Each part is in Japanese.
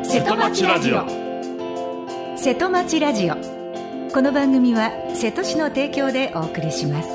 瀬戸町ラジオ。瀬戸町ラジオ、この番組は瀬戸市の提供でお送りします。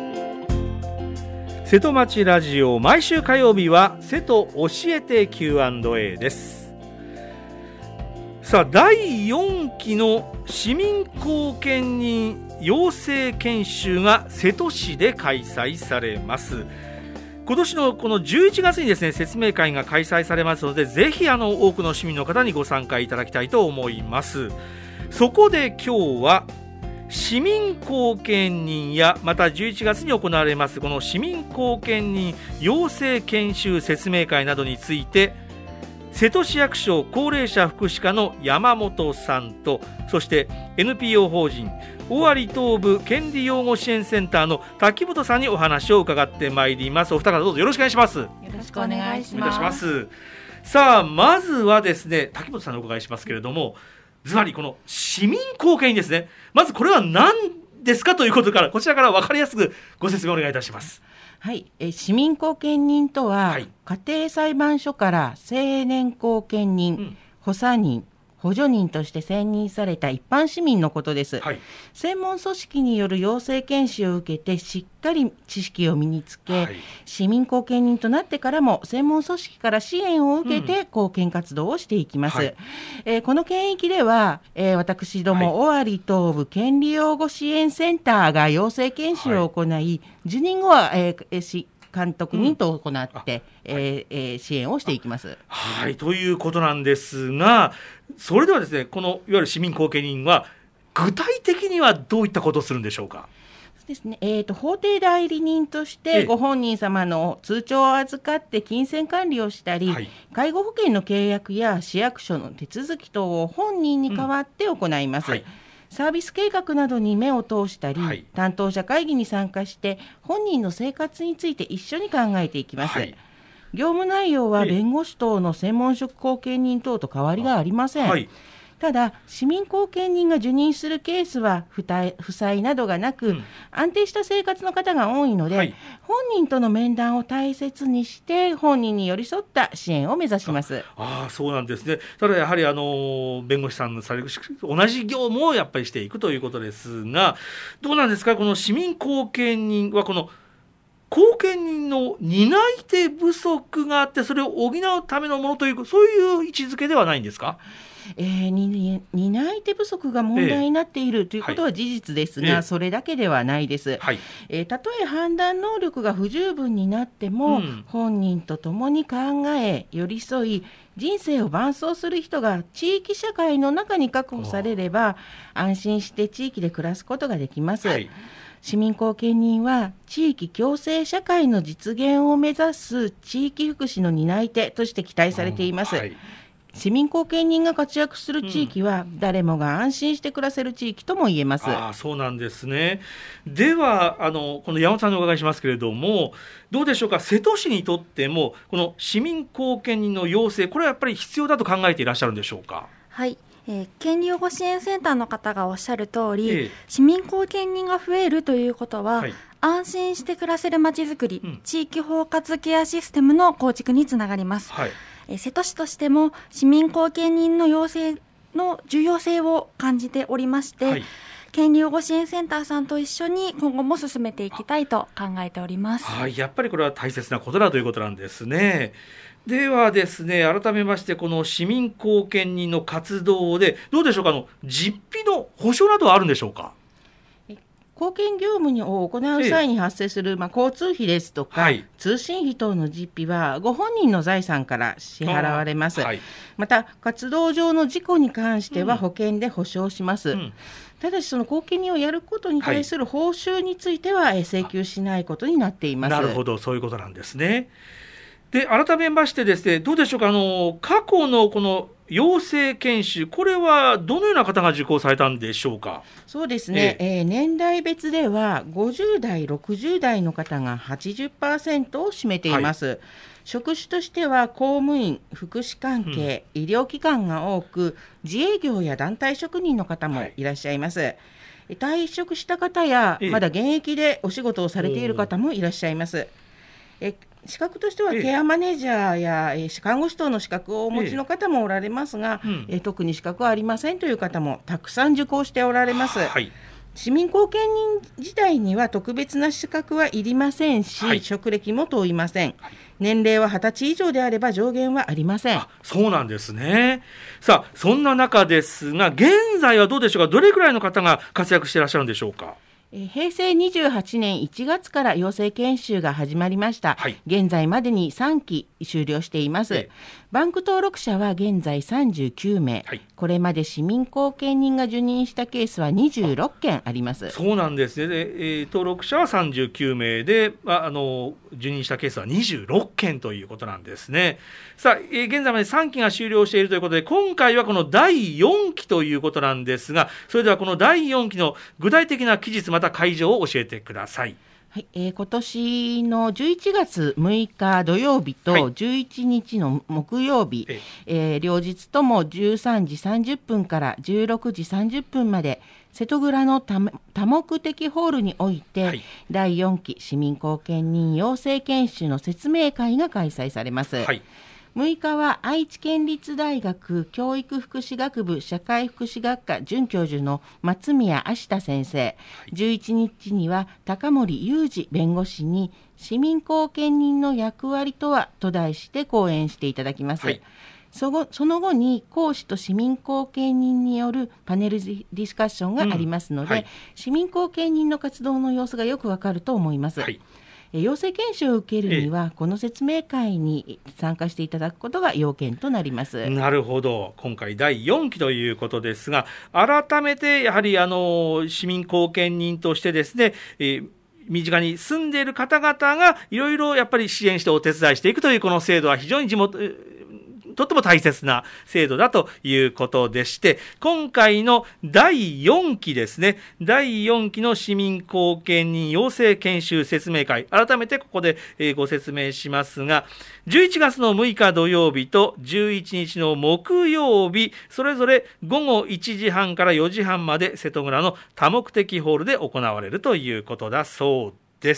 瀬戸町ラジオ、毎週火曜日は瀬戸教えて Q&A です。さあ、第4期の市民貢献人養成研修が瀬戸市で開催されます。今年のこの11月にですね、説明会が開催されますので、ぜひ多くの市民の方にご参加いただきたいと思います。そこで今日は市民貢献人や、また11月に行われますこの市民貢献人養成研修説明会などについて、瀬戸市役所高齢者福祉課の山本さんと、そして NPO 法人尾張東部権利養護支援センターの滝本さんにお話を伺ってまいります。お二方どうぞよろしくお願いします。 よろしくお願いします。 さあ、まずはですね、滝本さんにお伺いしますけれども、ずばりこの市民貢献ですね、まずこれは何ですかということから、こちらから分かりやすくご説明お願いいたします。 はい、市民貢献人とは、家庭裁判所から青年貢献人、補佐人、補助人として選任された一般市民のことです。専門組織による養成研修を受けてしっかり知識を身につけ、市民貢献人となってからも専門組織から支援を受けて貢献活動をしていきます。この県域では、私ども尾張東部権利養護支援センターが養成研修を行い、受任後は、市監督人と行って、支援をしていきます。 ということなんですが、それではですね、このいわゆる市民貢献人は具体的にはどういったことをするんでしょうか。 そうですね、法定代理人としてご本人様の通帳を預かって金銭管理をしたり、介護保険の契約や市役所の手続き等を本人に代わって行います。サービス計画などに目を通したり、担当者会議に参加して本人の生活について一緒に考えていきます。業務内容は弁護士等の専門職貢献人等と変わりがありません。ただ、市民貢献人が受任するケースは負債などがなく、安定した生活の方が多いので、本人との面談を大切にして本人に寄り添った支援を目指します。 そうなんですね。ただやはり弁護士さんのされる同じ業務をやっぱりしていくということですが、どうなんですか、この市民貢献人はこの貢献人の担い手不足があって、それを補うためのものという、そういう位置づけではないんですか。 担い手不足が問題になっているということは事実ですが、それだけではないです。たとえ判断能力が不十分になっても、本人と共に考え寄り添い、人生を伴走する人が地域社会の中に確保されれば、安心して地域で暮らすことができます。市民貢献人は地域共生社会の実現を目指す地域福祉の担い手として期待されています。市民貢献人が活躍する地域は、誰もが安心して暮らせる地域とも言えます。 そうなんですね。ではこの山本さんにお伺いしますけれども、どうでしょうか、瀬戸市にとってもこの市民貢献人の養成、これはやっぱり必要だと考えていらっしゃるんでしょうか。 権利養護支援センターの方がおっしゃる通り、市民貢献人が増えるということは、安心して暮らせるまちづくり、地域包括ケアシステムの構築につながります。瀬戸市としても市民貢献人の養成の重要性を感じておりまして、権利養護支援センターさんと一緒に今後も進めていきたいと考えております。 やっぱりこれは大切なことだということなんですね。ではですね、改めましてこの市民貢献人の活動でどうでしょうか、実費の保証などはあるんでしょうか。 貢献業務を行う際に発生する、交通費ですとか、通信費等の実費はご本人の財産から支払われます。また活動上の事故に関しては保険で保証します。ただしその貢献人をやることに対する報酬については請求しないことになっています。 なるほど、そういうことなんですね。で、改めましてですね、どうでしょうか、過去のこの養成研修、これはどのような方が受講されたんでしょうか。 そうですね、年代別では50代60代の方が 80% を占めています。職種としては公務員、福祉関係、医療機関が多く、自営業や団体職人の方もいらっしゃいます。退職した方やまだ現役でお仕事をされている方もいらっしゃいます。 資格としてはケアマネージャーや看護師等の資格をお持ちの方もおられますが、特に資格はありませんという方もたくさん受講しておられます。市民後見人自体には特別な資格はいりませんし、職歴も問いません。年齢は20歳以上であれば上限はありません。 そうなんですね。さあ、そんな中ですが、現在はどうでしょうか。どれくらいの方が活躍していらっしゃるんでしょうか。 平成28年1月から養成研修が始まりました。現在までに3期終了しています。バンク登録者は現在39名、これまで市民後見人が受任したケースは26件あります。 そうなんですね。登録者は39名で、受任したケースは26件ということなんですね。さあ、現在まで3期が終了しているということで、今回はこの第4期ということなんですが、それではこの第4期の具体的な期日また会場を教えてください。 今年の11月6日土曜日と11日の木曜日、両日とも13時30分から16時30分まで瀬戸倉の多目的ホールにおいて、第4期市民後見人養成研修の説明会が開催されます。6日は愛知県立大学教育福祉学部社会福祉学科准教授の松宮明田先生、11日には高森裕二弁護士に市民後見人の役割とはと題して講演していただきます。その後に講師と市民後見人によるパネルディスカッションがありますので、市民後見人の活動の様子がよくわかると思います。養成研修を受けるには、この説明会に参加していただくことが要件となります。 なるほど。今回第4期ということですが、改めてやはり市民後見人としてですね、身近に住んでいる方々がいろいろやっぱり支援してお手伝いしていくというこの制度は非常にとっても大切な制度だということでして、今回の第4期ですね、第4期の市民後見人養成研修説明会、改めてここでご説明しますが、11月の6日土曜日と11日の木曜日、それぞれ午後1時半から4時半まで瀬戸村の多目的ホールで行われるということだそうです。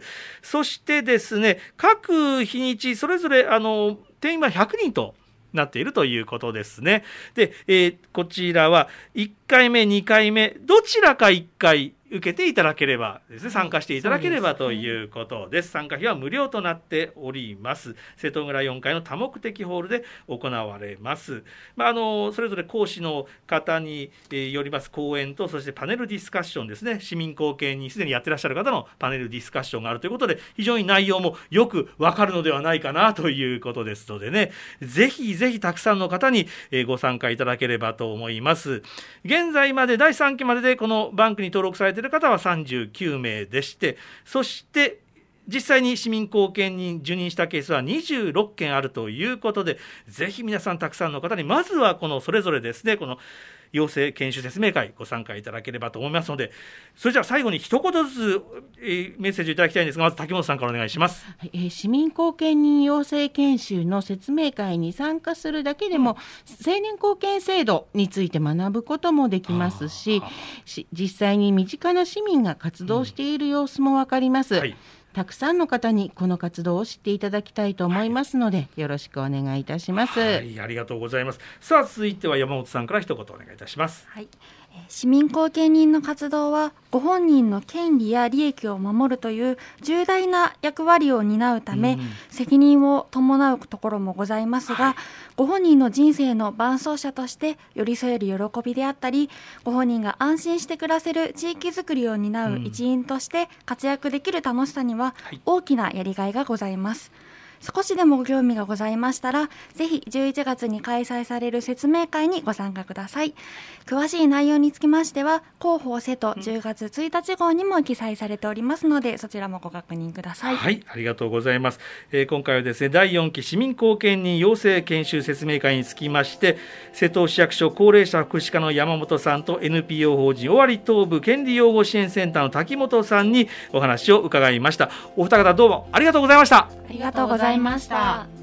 そしてですね、各日にちそれぞれ定員は100人となっているということですね。で、こちらは1回目、2回目、どちらか1回受けていただければですね、参加していただければということです。参加費は無料となっております。瀬戸村4階の多目的ホールで行われます。それぞれ講師の方によります講演と、そしてパネルディスカッションですね、市民後見にすでにやってらっしゃる方のパネルディスカッションがあるということで、非常に内容もよくわかるのではないかなということですのでね、ぜひぜひたくさんの方にご参加いただければと思います。現在まで第3期まででこのバンクに登録されている方は39名でして、そして実際に市民後見人受任したケースは26件あるということで、ぜひ皆さんたくさんの方にまずはこのそれぞれですね、この養成研修説明会ご参加いただければと思いますので、それじゃあ最後に一言ずつ、メッセージをいただきたいんですが、まず滝本さんからお願いします。 市民後見人養成研修の説明会に参加するだけでも、青年後見制度について学ぶこともできますし、実際に身近な市民が活動している様子もわかります。たくさんの方にこの活動を知っていただきたいと思いますので、よろしくお願いいたします。 ありがとうございます。さあ、続いては山本さんから一言お願いいたします。 市民後見人の活動はご本人の権利や利益を守るという重大な役割を担うため、責任を伴うところもございますが、ご本人の人生の伴走者として寄り添える喜びであったり、ご本人が安心して暮らせる地域づくりを担う一員として活躍できる楽しさには大きなやりがいがございます。少しでもご興味がございましたら、ぜひ11月に開催される説明会にご参加ください。詳しい内容につきましては、広報瀬戸10月1日号にも記載されておりますので、そちらもご確認ください。 ありがとうございます。今回はですね、第4期市民後見人養成研修説明会につきまして、瀬戸市役所高齢者福祉課の山本さんと NPO 法人尾張東部権利擁護支援センターの滝本さんにお話を伺いました。お二方どうもありがとうございました。 ありがとうございました。